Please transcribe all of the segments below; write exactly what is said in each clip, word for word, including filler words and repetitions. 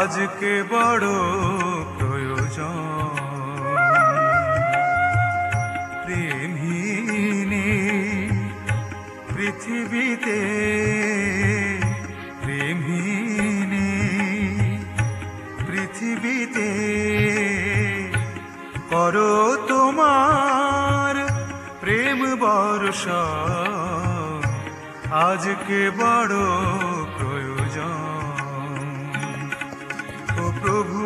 আজকে বড় প্রয়োজন। প্রেমহীনে পৃথিবীতে, প্রেমহীনে পৃথিবীতে করো তোমার প্রেম বর্ষা, আজকে বড় প্রয়োজন। ও প্রভু,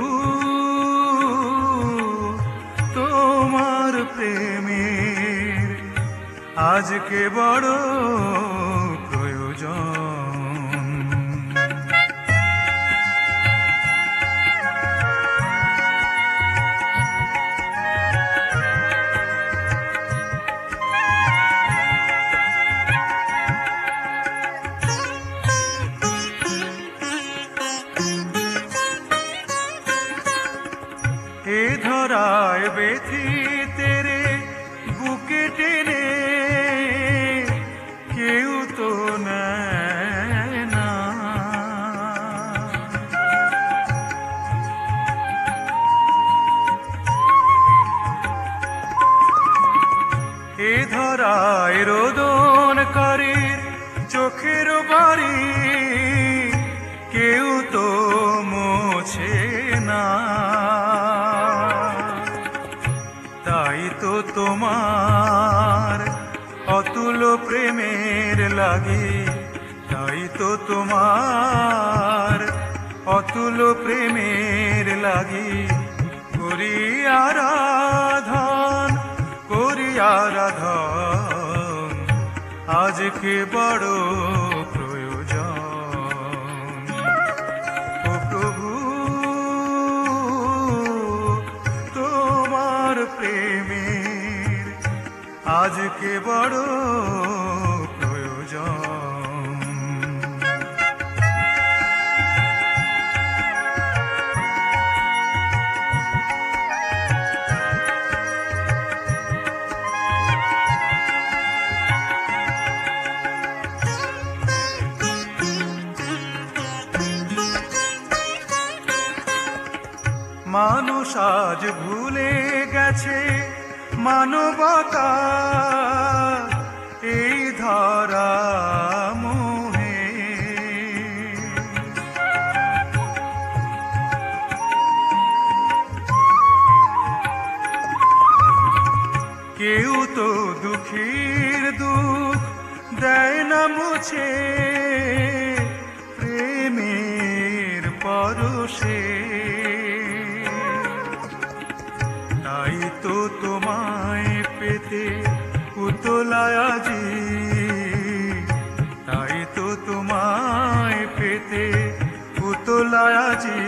তোমার প্রেমের আজকে বড় প্রয়োজন। এ ধরায় ব্যথিতে রে বুকে টেনে কেউ তো নেয় না, এ ধরায় রোদনকারীর চোখের বাড়ি কেউ তো মোছে না। তাই তো তোমার অতুল প্রেমের লাগি, তাই তো তোমার অতুল প্রেমের লাগি করি আরাধন, করি আরাধন, আজকে বড় প্রয়োজন। ও প্রভু, তোমার প্রেমের আজকে বড় প্রয়োজন। মানুষ আজ ভুলে গেছে মানবতা, এই ধরা মোহে কেউ তো দুঃখীর দুঃখ দেয় না মুছে প্রেমের পরশে। তাই তো তোমায় পেতে উতলায় আজি, তাই তো তোমায় পেতে উতলায় আজি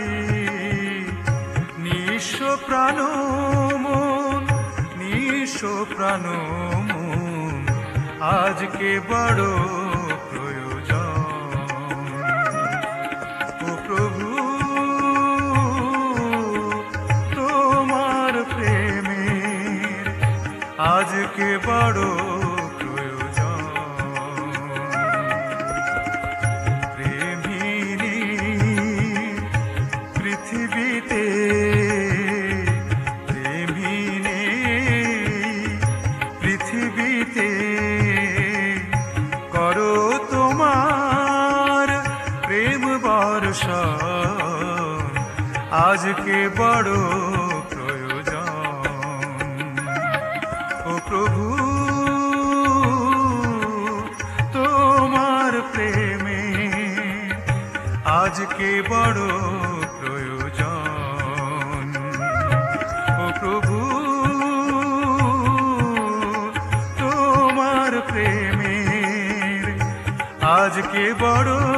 নিঃস্ব প্রাণ মন, নিঃস্ব প্রাণ মন, আজকে বড় প্রয়োজন। ও প্রভু, আজকে বড় প্রয়োজন। প্রেমিনী পৃথিবীতে, প্রেমিনী পৃথিবীতে করো তোমার প্রেম বর্ষণ, আজকে বড় প্রভু, তোমার প্রেমে আজকে বড় প্রয়োজন। ও প্রভু, তোমার প্রেমে আজকে বড়